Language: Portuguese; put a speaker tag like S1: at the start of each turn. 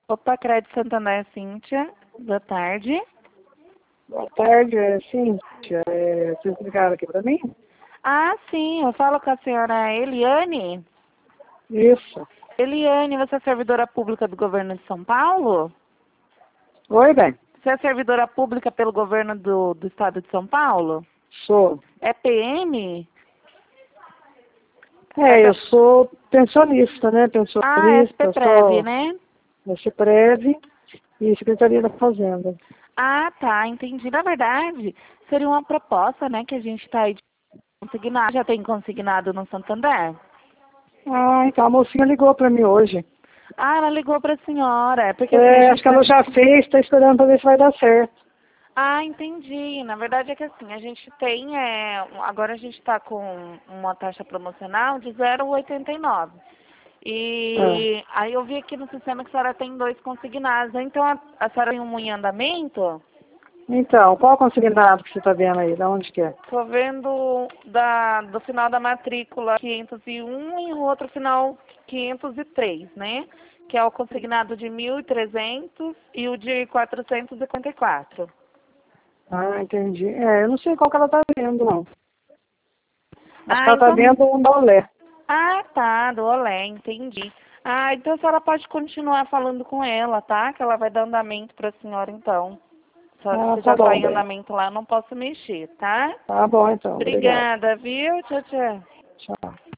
S1: Opa, Crédito Santander, Cíntia. Boa tarde.
S2: Boa tarde, Cíntia. Vocês ligaram aqui para mim?
S1: Ah, sim, eu falo com a senhora Eliane.
S2: Isso.
S1: Eliane, você é servidora pública do governo de São Paulo?
S2: Oi, bem.
S1: Você é servidora pública pelo governo do estado de São Paulo?
S2: Sou.
S1: É PM?
S2: Eu sou pensionista, né? Pensionista,
S1: SPPrev, né?
S2: SPPrev e Secretaria da Fazenda.
S1: Ah, tá, entendi. Na verdade, seria uma proposta, né, que a gente está aí de consignado. Já tem consignado no Santander?
S2: Ah, então a mocinha ligou para mim hoje.
S1: Ah, ela ligou para a senhora. É porque assim,
S2: Acho que ela já fez, está esperando para ver se vai dar certo.
S1: Ah, entendi. Na verdade é que assim, a gente tem, agora a gente está com uma taxa promocional de 0,89. E aí eu vi aqui no sistema que a senhora tem 2 consignados. Então a senhora tem um em andamento?
S2: Então, qual consignado que você está vendo aí? De onde que é?
S1: Estou vendo do final da matrícula 501 e o outro final 503, né? Que é o consignado de 1.300 e o de 454.
S2: Ah, entendi. Eu não sei qual que ela está vendo, não. Acho que ela está
S1: Então...
S2: vendo um da Olé.
S1: Ah, tá, do Olé, entendi. Ah, então a senhora pode continuar falando com ela, tá? Que ela vai dar andamento para a senhora, então. Se
S2: Tá
S1: já está
S2: bom,
S1: em
S2: bem.
S1: andamento lá, não posso mexer, tá?
S2: Tá bom, então. Obrigado.
S1: Obrigada, viu? Tchau, tchau.
S2: Tchau.